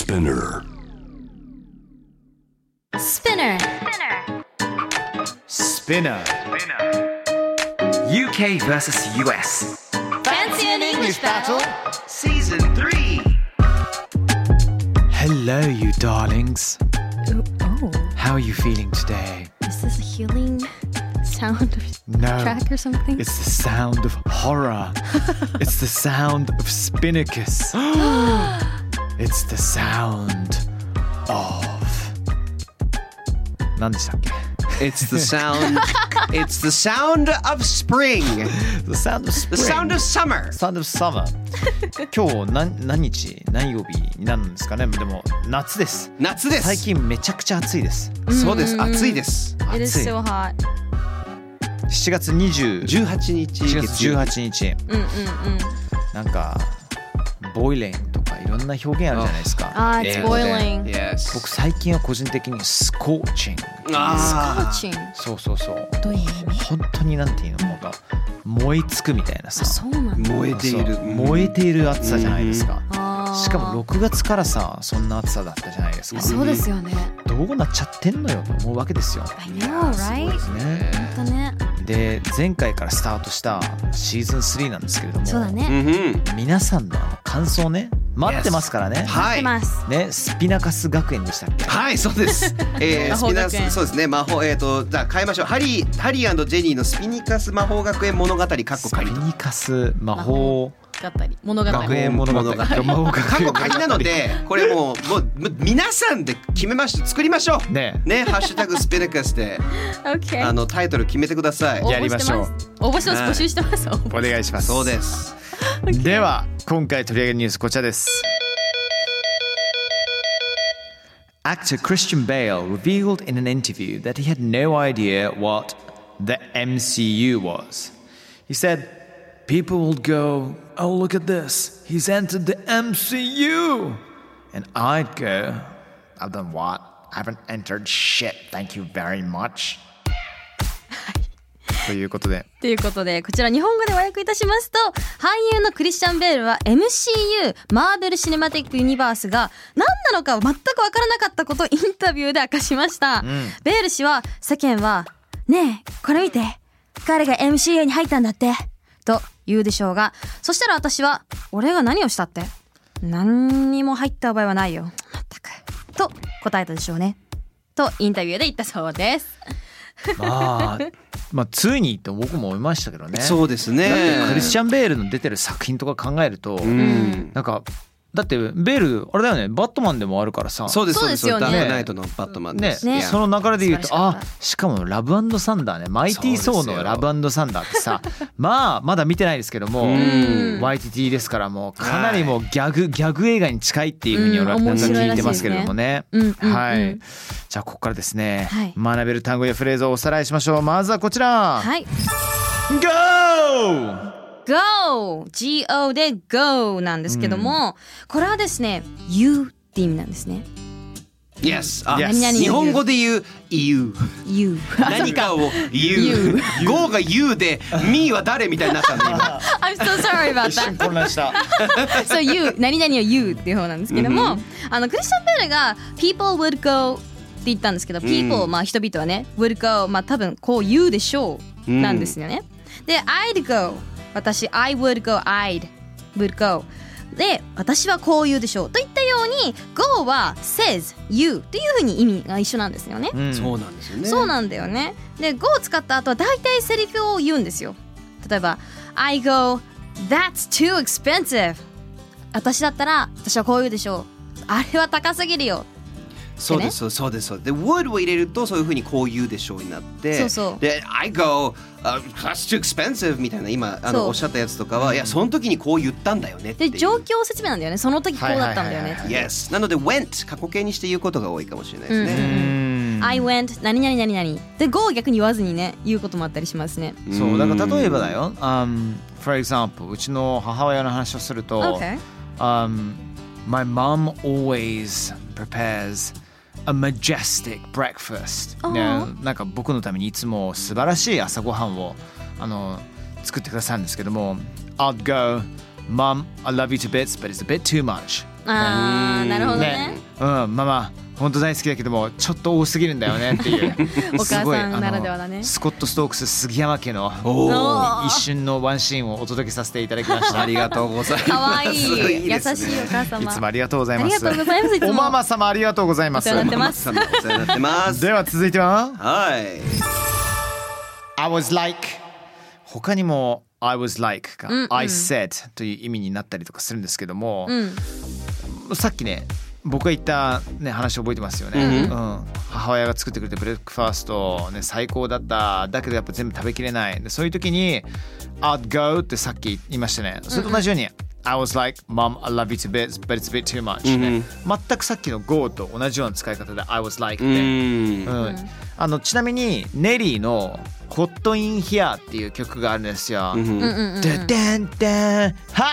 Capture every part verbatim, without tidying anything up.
Spinner Spinner Spinner U K versus U S Fancy an English battle Season three. Hello you darlings. Oh, How are you feeling today? is this a healing sound No, track or something? it's the sound of horror. It's the sound of Spinnacus. It's the sound of 何でしたっけ It's the sound. It's the sound of spring. The sound of spring. The sound of summer. Sound of summer. 今日何何日何曜日になるんですかね。でも夏です。 夏です。 最近めちゃくちゃ暑いです。 そうです。暑いです。 It is 暑い so hot しちがつにじゅうじゅうはちにち。 しちがつじゅうはちにち。 うんうんうんなんかボイレンとかいろんな表現あるじゃないですか。 あー it's 英語で boiling Yes. 僕最近は個人的にスコーチング。 あ Scorching そうそうそう。 どういう意味？ 本当になんていうのなんか燃え尽くみたいなさ。 そうなんだ燃えている。 そう燃えている暑さじゃないですか。 あーしかもろくがつからさそんな暑さだったじゃないですか。 そうですよねどうなっちゃってんのよと思うわけですよ。 I know, right? ね、 本当ねで前回からスタートしたシーズンスリーなんですけれども、 そうだねうん。 皆さんのあの感想ね待ってますからね。 はい。 出ますねスピナカス学園でしたっけ。 はい、そうです。えー、スピナ魔法学園ス、そうですね。魔法、えっ、と、じゃあ変えましょう。ハリー、ハリー&ジェニーのスピニカス魔法学園物語カッコスピ仮と。 ニカス魔法だったり物語学園物語。 物語魔法学園カッコ仮なので、これもうもうむ皆さんで決めましょう。作りましょう。 ねね、ハッシュタグスピニカスで OK あのタイトル決めてください。 やりましょう応募してます募集してますお願いします。 そうです。 では今回取り上げるニュースこちらです。Actor Christian Bale revealed in an interview that he had no idea what the M C U was. He said, "People will go, oh look at this, he's entered the M C U." And I'd go, "I've done what? I haven't entered shit, thank you very much." ということでということでこちら日本語で和訳いたしますと俳優のクリスチャン・ベールは エムシーユー マーベル・シネマティック・ユニバースが何なのか全くわからなかったことをインタビューで明かしました、うん、ベール氏は世間はねえこれ見て彼が エムシーユー に入ったんだってと言うでしょうがそしたら私は俺が何をしたって何にも入った覚えはないよ全くと答えたでしょうねとインタビューで言ったそうですまあ、まあついにと僕も思いましたけどね。 そうですね。 だってクリスチャン・ベールの出てる作品とか考えると、 うん、 なんかだってベールあれだよねバットマンでもあるからさ。 そうですそうですよね。ダークナねイトのバットマンです。 ね、 ねその流れで言うとあしかもラブ&サンダーねマイティー・ソーのラブ&サンダーってさまあまだ見てないですけども ワイティーティー ですからもうかなりもうギャグギャグ映画に近いっていうふうに俺は聞いてますけれどもね。はいじゃあここからですね、はい、学べる単語やフレーズをおさらいしましょう。まずはこちら、 はい、 Go! Go!ジーオー で Go なんですけども、うん、これはですね You って意味なんですね。 Yes あ、 yes. 日本語で言う You You 何かを言う Go が You で Me は誰みたいになったんだ今 I'm so sorry about that 一瞬混乱したそう You 何々を You っていう方なんですけども、mm-hmm. あのクリスチャン・ベールが People would goって言ったんですけど、people、うん、まあ人々はね would go まあ多分こう言うでしょう、うん、なんですよね。で I'd go 私 I would go I'd would go で私はこう言うでしょうといったように go は says you っていう風に意味が一緒なんですよね、 うん、そうなんですよね。 そうなんだよね。で go を使った後は大体セリフを言うんですよ。例えば I go that's too expensive 私だったら私はこう言うでしょうあれは高すぎるよ。 そうです、ね、そうですそうです。で would を入れるとそういう風にこう言うでしょうになってそうそうで I go、uh, that's too expensive みたいな今あのおっしゃったやつとかは、うん、いやその時にこう言ったんだよねっていうで状況説明なんだよね。その時こうだったんだよね、はいはいはいはい、 Yes なので went 過去形にして言うことが多いかもしれないですね、 うん、I went 何々何々で go を逆に言わずにね言うこともあったりしますね。 そうだから例えばだよ、um, for example うちの母親の話をすると、 okay. um, My mom always prepares a majestic breakfast、ね、なんか僕のためにいつも素晴らしい朝ごはんをあの作ってくださるんですけども I'll go Mom I love you to bits but it's a bit too much あーなるほどね。 うん、ママ本当大好きだけどもちょっと多すぎるんだよねっていうお母さんすごいならではだねあのスコット・ストークス杉山家のおー一瞬のワンシーンをお届けさせていただきました。 ありがとうございます。 かわいい優いいですねしいお母様。 いつもありがとうございます。 ありがとうございます。いつもおママ様ありがとうございます。 お世話になってますお世話になってます。 では続いてははい。 I was like 他にも I was like が、 うんうん、 I said という意味になったりとかするんですけども、 うん、 さっきね僕が言った、ね、話覚えてますよね、 うんうん、母親が作ってくれてブレックファースト、ね、最高だっただけどやっぱ全部食べきれないでそういう時に I'd go ってさっき言いましたねそれと同じように、うんうんI was like, Mom, I love you to bits, but it's a bit too much、ねうん、 全くさっきの go と同じような使い方で I was like うって、 んうん、あのちなみにネリーの Hot in Here っていう曲があるんですよ。 うんうんうんうん。 ダダンダン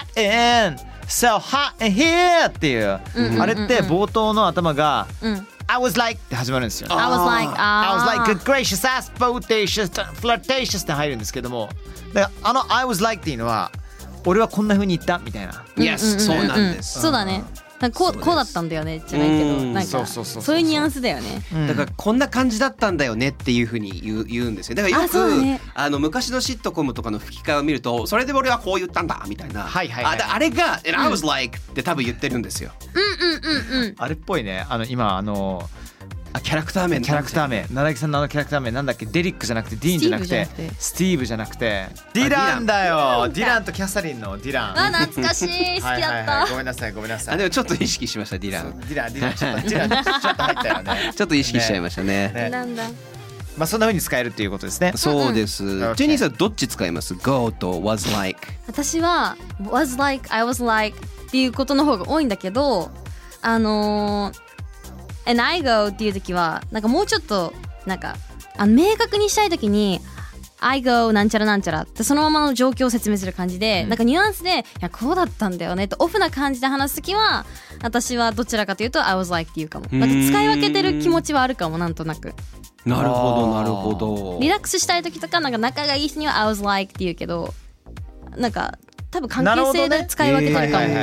Hot in So hot in here っていう、 うんうんうんうん、 あれって冒頭の頭が、 うん、 I was like って始まるんですよ。 I was like, I was あ like good gracious ass flirtatious flirtatious って入るんですけどもだからあの I was like っていうのは俺はこんな風に言ったみたいな。 Yes、そうなんです。 そうだね。なんかこう、こうだったんだよねじゃないけど、なんかそうそうそうそうそういうニュアンスだよね。 うんだからこんな感じだったんだよねっていうふうに言う、言うんですよ。だからよあそうくだねあの昔のシットコムとかの吹き替えを見るとそれで俺はこう言ったんだみたいな、 はいはいはいあだあれが、And I was like って多分言ってるんですよ。 うんうんうんうん。 あれっぽいね。あの今あのあキャラクター名キャラクター名奈良木さんのあのキャラクター名なんだっけデリックじゃなくてディーンじゃなくてスティーブじゃなくてディランだよ。ディランとキャサリンのディラン。 あ懐かしい好きだはいはいったはい。ごめんなさいごめんなさい。 あでもちょっと意識しましたディラン。 ディランディランちょっとディランちょっと入ったよね。 ちょっと意識しちゃいましたね。 ねなんだ。 まあそんな風に使えるっていうことですね。 そうです。 うんうんジェニーさんどっち使います ?Go と was like。 私は was like I was like っていうことの方が多いんだけど、あのー、and I go っていう時はなんかもうちょっとなんかあの明確にしたい時にI go なんちゃらなんちゃらってそのままの状況を説明する感じで、うん、なんかニュアンスでいやこうだったんだよねとオフな感じで話す時は私はどちらかというと I was like っていうかもなんか使い分けてる気持ちはあるかもなんとなく。 なるほどなるほど。 リラックスしたい時とかなんか仲がいい人には I was like って言うけどなんか多分関係性で使い分けてるかも、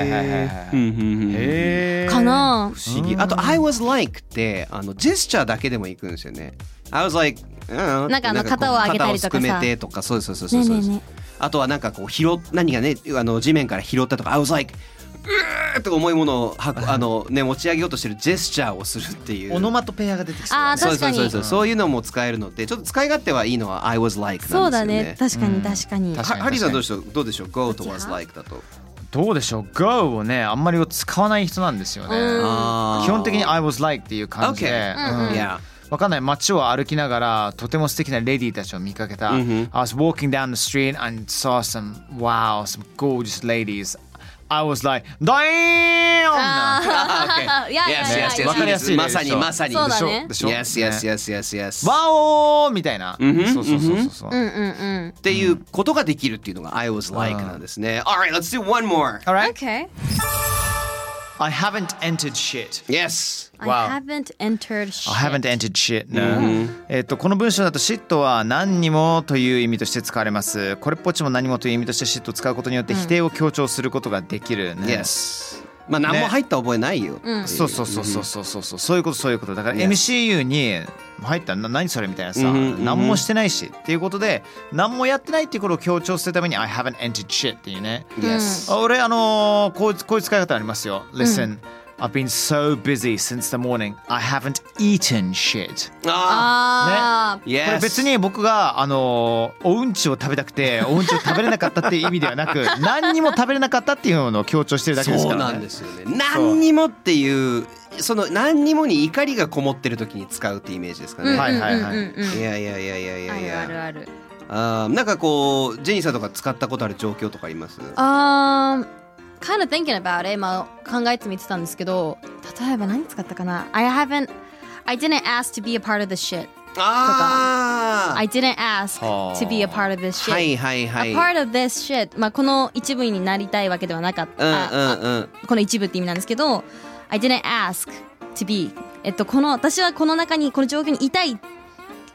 へーかな。 不思議。あと I was like ってあのジェスチャーだけでもいくんですよね。I was like、うん、 なんかあの肩を上げたりとかさ肩をすくめてとかそうそうそうそうそう、ねえねえねえあとはなんかこう拾何がねあの地面から拾ったとか I was likeうーっと重いものをはあの、ね、持ち上げようとしてるジェスチャーをするっていうオノマトペアが出てきそうあーそう確かにそうそうそうそういうのも使えるのでちょっと使い勝手はいいのは I was like そうだなんですよね。 ね確かに確かに、 確かにハリーさんどうでしょうどうでしょう Go と was like だと。 どうでしょう Go をねあんまり使わない人なんですよね。 あー基本的に I was like っていう感じで、 Okay うんうんいやわかんない街を歩きながらとても素敵なレディーたちを見かけた、 Mm-hmm. I was walking down the street and saw some wow some gorgeous ladies I was like damn あーいやいやいやいや Yes, yes, yes. わかりやすいでしょまさにまさにそうだねでしょ Yes, yes, yes, yes, yes. ワオーみたいな、 Mhm, そうそうそうそうそう、 うんうんうんっていうことができるっていうのが I was like なんですね。Alright, let's do one more. Alright Okay I haven't entered shit Yes. I Wow. haven't entered shit I haven't entered shit、no えっとこの文章だと shit は何にもという意味として使われます。これっぽっちも何もという意味として shit を使うことによって否定を強調することができる、ね Yes. まあ何も入った覚えないよ。 うんそうそうそうそうそうそうそうそういうことそういうことだから Yes. エムシーユー に入ったな何それみたいなさ、 うんうんうん何もしてないしっていうことで何もやってないっていうことを強調するために I haven't entered shit っていうね。 Yes. あ俺あのーこうこういう使い方ありますよ。Listen、I've been so busy since the morning. I haven't eaten shit. ああー、 これ Yes. 別に僕があのーおうんちを食べたくておうんちを食べれなかったっていう意味ではなく何にも食べれなかったっていうのを強調してるだけですからね。 そうなんですよね。何にもっていうその何にもに怒りがこもってる時に使うってイメージですかね。 はいはいはいうんうんうんうんいやいやいやいやいやいや。 あるあるあるあーなんかこうジェニーさんとか使ったことある状況とかあります？ あーkind of thinking about it 今考えてみてたんですけど例えば何使ったかな I haven't I didn't ask to be a part of this shit あ I didn't ask はあ to be a part of this あ shit はいはいはい a part of this shit まあこの一部になりたいわけではなかった、 うんあうんうんこの一部って意味なんですけど I didn't ask to be えっとこの私はこの中にこの状況にいたい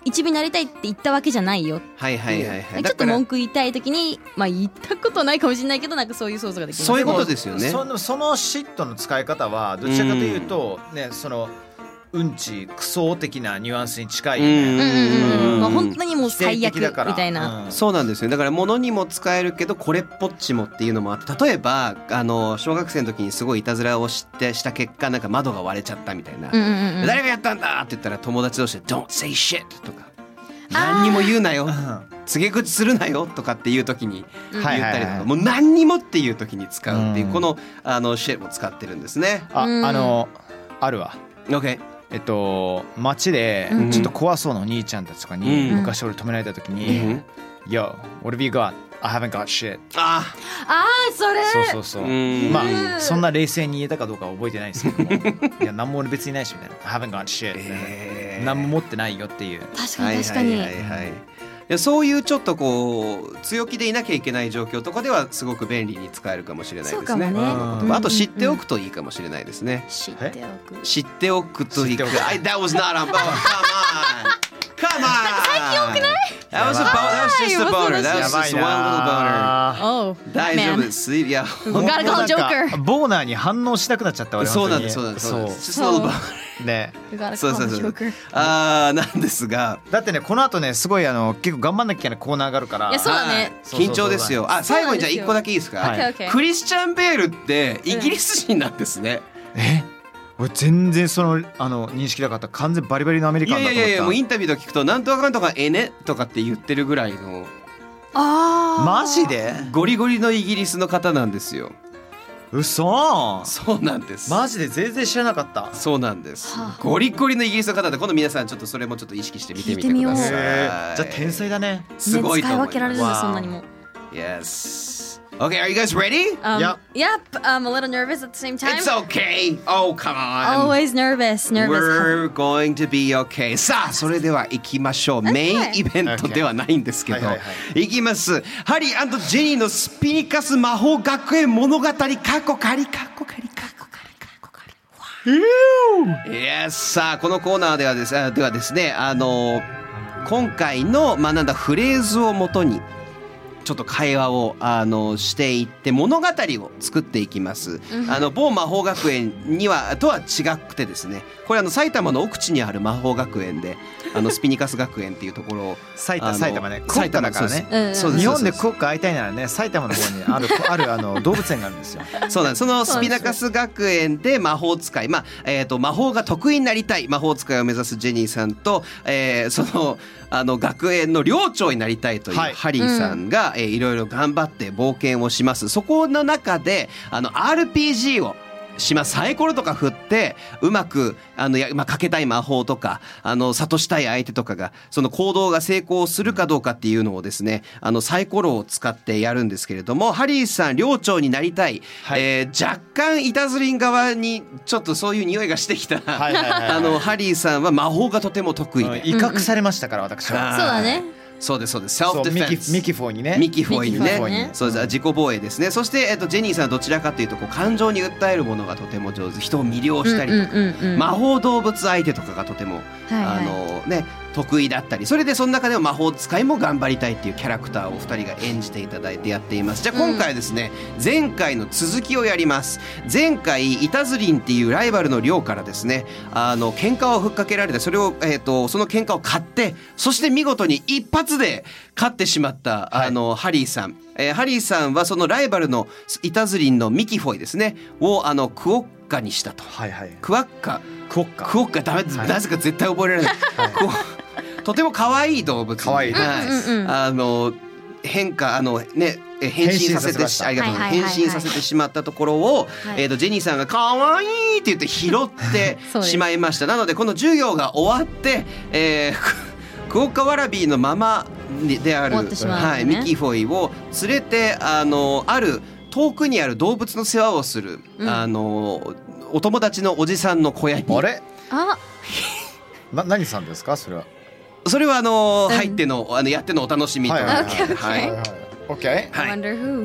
一部になりたいって言ったわけじゃないよ。 はいはいはいはい。 ちょっと文句言いたい時に、まあ言ったことないかもしれないけど、なんかそういう想像ができます。 そういうことですよね。 そのその嫉妬の使い方はどちらかというと、うん、ね、そのうんちクソ的なニュアンスに近いよね。 うんうんうん、まあ、本当にもう最悪みたいな、 うん、そうなんですよ。だから物にも使えるけどこれっぽっちもっていうのもあって、例えばあの小学生の時にすごいいたずらをしてした結果、なんか窓が割れちゃったみたいな、うんうんうん、誰がやったんだって言ったら友達同士で Don't say shit とか何にも言うなよ告げ口するなよとかっていう時に言ったりとか、はいはいはい、もう何にもっていう時に使うっていう、うん、このあの shit も使ってるんですね。 あ、あのあるわ。 OK、 えっと、街でちょっと怖そうなお兄ちゃんたちとかに昔俺止められた時に、うん、Yo, what have you got? I haven't got shit. ああ、それそうそうそう、まあそんな冷静に言えたかどうかは覚えてないですけどもいや何も俺別にないしみたいな I haven't got shit、えー、何も持ってないよっていう。 確かに確かに、はいはいはいはい、 いやそういうちょっとこう強気でいなきゃいけない状況とかではすごく便利に使えるかもしれないですね。 そうかもね。 あと知っておくといいかもしれないですね。 知っておく。 知っておくといいか。That was not on board. Come on. Come on. 最近多くない？ That was a boner. That was just a boner. That was just one little boner. Oh, 大丈夫です。いや、 gotta call Joker. ボーナーに反応しなくなっちゃった俺。 そうなんですそうなんです。そう。Just a little boner. ね。 そうそうそう。ああ、なんですが。 だってね、この後ね、すごいあの結構頑張んなきゃいけないコーナーがあるから。 いや、そうだね。 緊張ですよ。あ、最後にじゃあ一個だけいいですか？クリスチャン・ベールってイギリス人なんですね。 え？俺全然そのあの認識なかった。完全バリバリのアメリカンだと思った。 いやいやいや、もうインタビューと聞くとなんとかかんとかえねとかって言ってるぐらいの。 ああ。 マジで？ ゴリゴリのイギリスの方なんですよ。 嘘。 そうなんです。 マジで全然知らなかった。 そうなんです。ゴリゴリのイギリスの方で、今度皆さんちょっとそれもちょっと意識して見てみてください。 じゃあ天才だね。 すごいと思います。 使い分けられるんだそんなにも。 Yes.Okay, are you guys ready? Um, yep. Yep. I'm a little nervous at the same time. It's okay. Oh, come on. Always nervous. Nervous. We're going to be okay. さあ、それでは行きましょう。メインイベントではないんですけど、行きます。ハリー&ジェニーのスピニカス魔法学園物語。カッコカリカッコカリカッコカリカッコカリ。Yes. さあ、このコーナーではです、ではですね、あの今回の学んだフレーズをもとに。ちょっと会話をあのしていって物語を作っていきます。あの某魔法学園にはとは違くてですね、これあの埼玉の奥地にある魔法学園で、あのスピニカス学園っていうところを埼玉埼玉ね、国家だからね。 そうです。 日本で国家会いたいならね、埼玉の方にあるあるあの動物園があるんですよ。 そうなんです。そのスピニカス学園で魔法使い、まあえっと魔法が得意になりたい魔法使いを目指すジェニーさんと、えー、そのあの学園の寮長になりたいというハリーさんが、はい、えー、いろいろ頑張って冒険をします。そこの中であの アールピージー をします。サイコロとか振ってうまくあのや、まあ、かけたい魔法とかあの諭したい相手とかがその行動が成功するかどうかっていうのをですね、あのサイコロを使ってやるんですけれども、ハリーさん寮長になりたい、はい、えー、若干イタズリン側にちょっとそういう匂いがしてきたあのハリーさんは魔法がとても得意で、 威嚇されましたから私は。 そうだね。 そうですそうです。セルフディフェンス。 ミキフォイにね。 ミキフォイにね。そうです。自己防衛ですね。そしてえっとジェニーさんはどちらかというとこう感情に訴えるものがとても上手。人を魅了したりとか、魔法動物相手とかがとても、はいはい、あのね得意だったり、それでその中でも魔法使いも頑張りたいっていうキャラクターをお二人が演じていただいてやっています。じゃあ今回ですね、うん、前回の続きをやります。前回イタズリンっていうライバルの寮からですね、あの喧嘩をふっかけられて、それをえっとその喧嘩を買って、そして見事に一発で勝ってしまった、はい、あのハリーさん、えー、ハリーさんはそのライバルのイタズリンのミキフォイですねをあのクオッカにしたと。 はいはい、 クワッカクオッカクオッカダメです、はい、なぜか絶対覚えられない、はい、とても可愛い動物、 可愛い、 はい、あの変化あのね変身させてしありがとうございます、変身させてしまったところを、はい、えーとジェニーさんが可愛いって言って拾ってしまいました。なのでこの授業が終わって、えー、クオッカワラビーのママである、ね、はい、ミキフォイを連れてあのある遠くにある動物の世話をする、うん、あのお友達のおじさんの小屋に。 あれあな何さんですかそれは。 それはあの、うん、入ってのあのやってのお楽しみと。はいはいはい。 Okay. はい。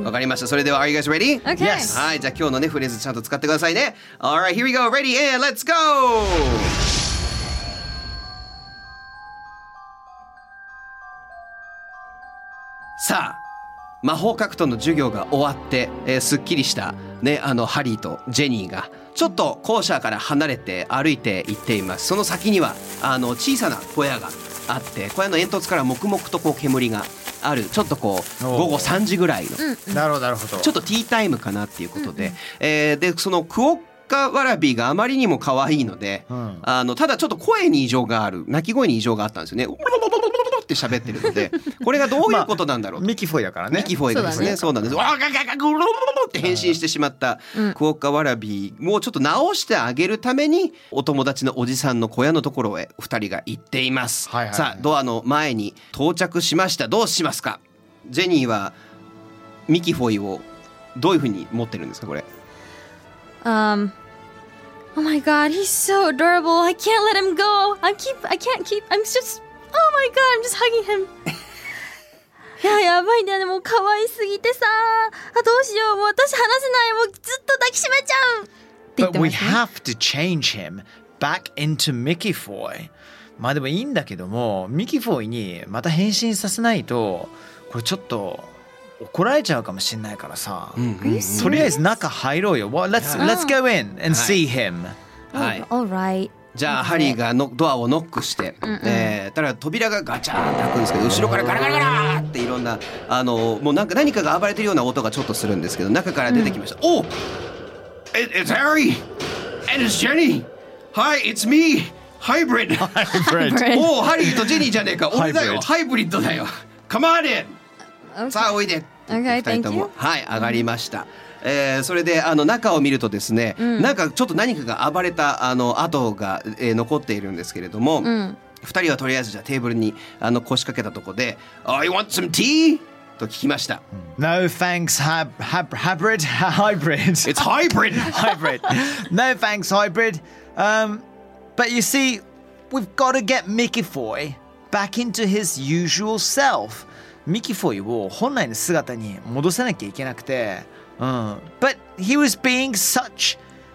わかりました。それでは Are you guys ready? Okay. Yes. はい。じゃあ今日のねフレーズちゃんと使ってくださいね。Alright, here we go. Ready and let's go. 魔法格闘の授業が終わって、えー、すっきりしたね、あのハリーとジェニーがちょっと校舎から離れて歩いて行っています。その先にはあの小さな小屋があって、小屋の煙突から黙々とこう煙がある、ちょっとこう午後さんじぐらいの、 なるほどなるほど、 ちょっとティータイムかなっていうことで、うんうん、えー、でそのクオッカワラビーがあまりにも可愛いので、うん、あのただちょっと声に異常がある、鳴き声に異常があったんですよね。って喋ってるので、これがどういうことなんだろう、まあ、 ミキフォイだからね。 ミキフォイがですね、そうなんです。わーガガガグロロって変身してしまったクオッカワラビーをちょっと直してあげるために、お友達のおじさんの小屋のところへふたりが行っています、はいはいはい、さあドアの前に到着しました。どうしますか？ジェニーはミキフォイをどういうふうに持ってるんですかこれ。 um Oh my god, he's so adorable. I can't let him go. I keep I can't keep I'm just Oh my god, I'm just hugging him. いや、やばいんだよね。もう可愛すぎてさ。あ、どうしよう。もう私話せない。もうずっと抱きしめちゃう。って言ってますね。 But we have to change him back into Mickey Foy. まあでもいいんだけども、ミキフォイにまた変身させないと、これちょっと怒られちゃうかもしれないからさ。うんうんうん、とりあえず中入ろうよ。Well, let's, let's go in and see him. はい。 All right. じゃあハリーがのドアをノックして、うんうん、えー、ただ扉がガチャーンって開くんですけど、後ろからガラガラガラーっていろんなあのもうなんか何かが暴れてるような音がちょっとするんですけど、中から出てきました。うん、お、It's Harry and it's Jenny. Hi, it's me, Hybrid. Hybrid. お、ハリーとジェニーじゃねえか。俺だよ。ハイブリッドだよ。Come on in. さあおいで。 Okay, ふたりともはい上がりました。えー、それであの中を見るとですね、うん、なんかちょっと何かが暴れたあの跡が、えー、残っているんですけれども、うん、ふたりはとりあえずじゃあテーブルにあの腰掛けたとこで「Oh, you want some tea?」と聞きました。 No thanks, hab, hab, hybrid, hybrid. It's hybrid. Hybrid. No thanks, hybrid. Um, but you see, we've got to get Mickey Foy back into his usual self. ミキフォイを本来の姿に戻さなきゃいけなくて。うん、But he was being such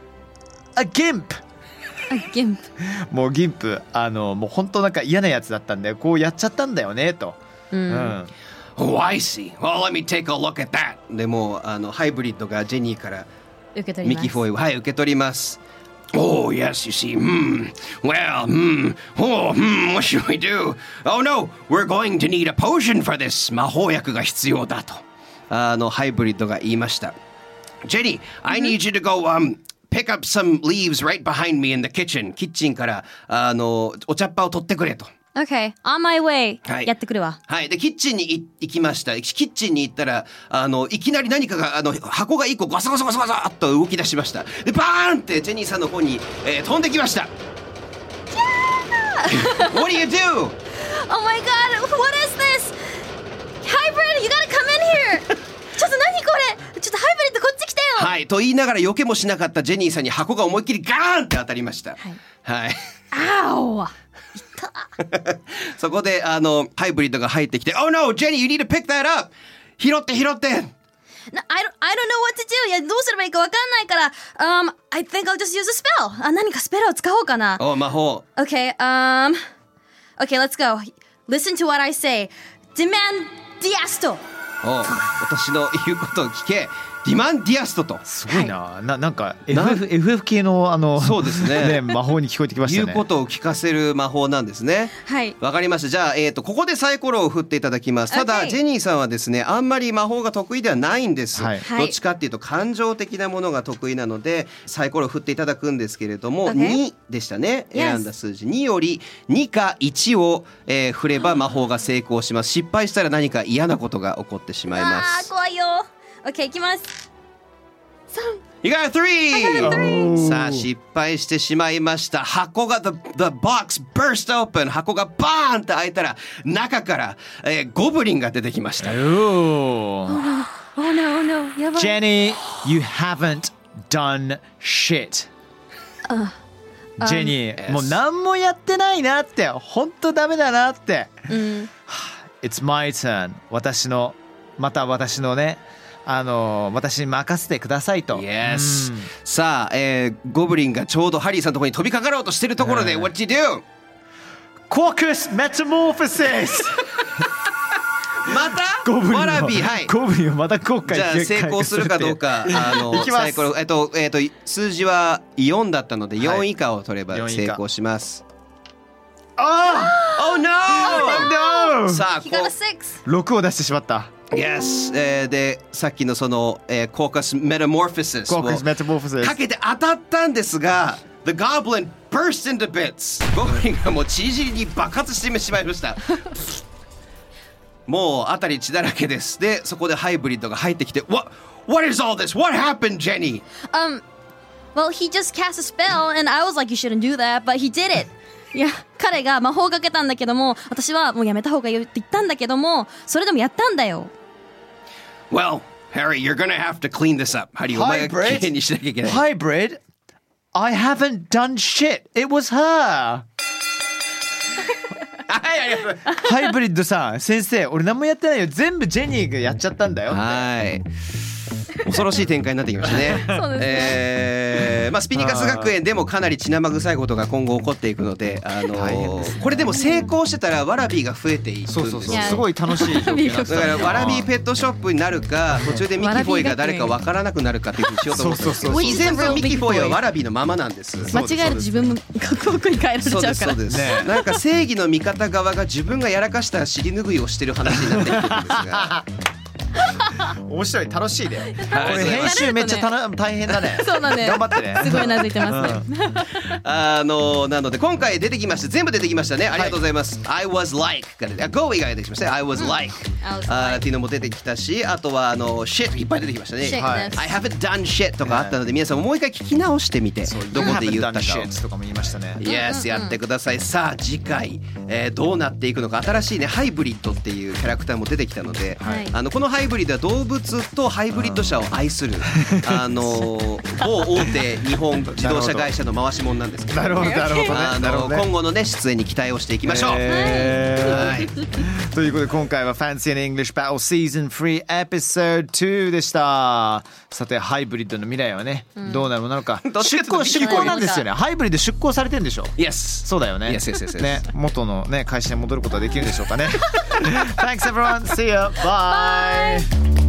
a gimp. A gimp. もうギンプ、あのもう本当なんか嫌なやつだったんで、こうやっちゃったんだよねと。うん。 Oh, I see. Well, let me take a look at that. でもあのハイブリッドがジェニーからミキフォイをはい受け取ります。Oh, yes, you see. Hmm. Well, hmm. Oh, hmm. What should we do? Oh, no. We're going to need a potion for this. 魔法薬が必要だと。あのハイブリッドが言いました。Jenny, I need you to go um, pick up some leaves right behind me in the kitchen. キッチンからあのお茶っ葉を取ってくれと。 Okay, on my way、はい、やってくるわ。 はい。でキッチンに行きました。キッチンに行ったらあのいきなり何かがあの箱が一個ガサガサガサガサっと動き出しました。でバーンってジェニーさんの方に、えー、飛んできました。What do you do? Oh my god, what is this? Hybrid, you gotta come in here. ちょっと何これ、ちょっとハイブリッドこっち来てよ。 はいと言いながら避けもしなかったジェニーさんに箱が思いっきりガーンって当たりました。はい、はい、 あおいたそこであのハイブリッドが入ってきて Oh no, Jenny, you need to pick that up. 拾って拾って No, I don't, I don't know what to do. いやどうすればいいか分かんないから、um, I think I'll just use a spell. あ、何かスペルを使おうかな。 お、魔法。 Okay, um, okay, let's go. Listen to what I say. Demandディアスト。 お、私の言うことを聞け。ディマンディアストと。 すごいな。はい、な, なんか エフエフ, エフエフ系のあのそうですねね魔法に聞こえてきましたね。 言うことを聞かせる魔法なんですね。 はい。 わかりました。じゃあえっ、ー、とここでサイコロを振っていただきます。ただ、okay. ジェニーさんはですねあんまり魔法が得意ではないんです。はい、どっちかっていうと感情的なものが得意なのでサイコロを振っていただくんですけれども、okay. にでしたね。選んだ数字によりにかいちを、えー、振れば魔法が成功します。失敗したら何か嫌なことが起こってしまいます。 あー怖いよ。OK いきます。 You got a three! さあ失敗してしまいました。箱が the, the box burst open 箱がバーンって開いたら中から、えー、ゴブリンが出てきました。 Oh, oh no, oh no, oh no やばい。 Jenny, you haven't done shit、uh, ジェニー、um, もう何もやってないなって本当ダメだなって、うん、It's my turn 私のまた私のねあの私に任せてくださいと。 Yes、うん、さあ、えー、ゴブリンがちょうどハリーさんのところに飛びかかろうとしてるところで、うん、What you do? Quackus Metamorphosis またゴブリンのわらび、はい、 ゴブリンをまた後悔じゃあ成功するかどうかあのいきますサイコロえっとえっと数字はよんだったのでよん以下を取れば成功します。 ああ Oh no! Oh no! さあ He got a six. ろくを出してしまった。 Yes、えー、でさっきのその、えー、コーカスメタモーフィシスをコーカスメタモーフィシスかけて当たったんですが The goblin burst into bits ゴブリンがもうちりじりに爆発してしまいましたもう辺り血だらけです。でそこでハイブリッドが入ってきて What, what is all this? What happened, Jenny? Um, well, he just cast a spell, and I was like, you shouldn't do that, but he did it. いや、彼が魔法をかけたんだけども、私はもうやめた方がいいって言ったんだけども、それでもやったんだよ。 Well, Harry, you're gonna have to clean this up. ハリー、お前がきれいにしなきゃいけない。 Hybrid? I haven't done shit. It was her. ハイブリッドさん、先生、俺何もやってないよ。全部ジェニーがやっちゃったんだよ。 はい。恐ろしい展開になってきましたね。 そうですね。 えー、まあスピニカス学園でもかなり血生臭いことが今後起こっていくので、あのー、これでも成功してたらワラビーが増えていくんですよ。 そうそうそう。すごい楽しい状況だった。 だからワラビーペットショップになるか、途中でミキフォイが誰かわからなくなるかっていうふうにしようと思ってたんですけど、自然とミキフォイはワラビーのままなんです。 間違えると自分も過酷に変えられちゃうから。 そうですそうです。ね、なんか正義の味方側が自分がやらかした尻拭いをしてる話になってきてるんですが。 面白い、楽しいで、 はい、 これ編集めっちゃたな大変だね。 そうだね、 頑張ってね。 すごいなずいてますね、 うん、あのなので今回出てきました、全部出てきましたね、ありがとうございます、はい、I was like から Go 以外出てきましたね、I was like、うん、あっていうのも出てきたし、あとはあの shit いっぱい出てきましたね、 はい、 I haven't done shit とかあったので、皆さんももう一回聞き直してみて、どこで言ったかを shit とかも言いましたね。 Yes、やってください。さあ次回、えー、どうなっていくのか。新しいねハイブリッドっていうキャラクターも出てきたので、はい、あのこのハイブリッドは動物とハイブリッド車を愛するあの某大手日本自動車会社の回し者なんですけど、 なるほどなるほどね、 あの今後のね出演に期待をしていきましょう、 はい、ということで今回は Fancy and English Battle Season スリー Episode ツーでした。さてハイブリッドの未来はね、うん、どうなるものなのか。出向出向なんですよね。ハイブリッド出向されてるんでしょ。 Yes そうだよね。 Yes, yes, yes, yes. ね、元のね会社に戻ることはできるんでしょうかね。Thanks everyone, see ya, bye.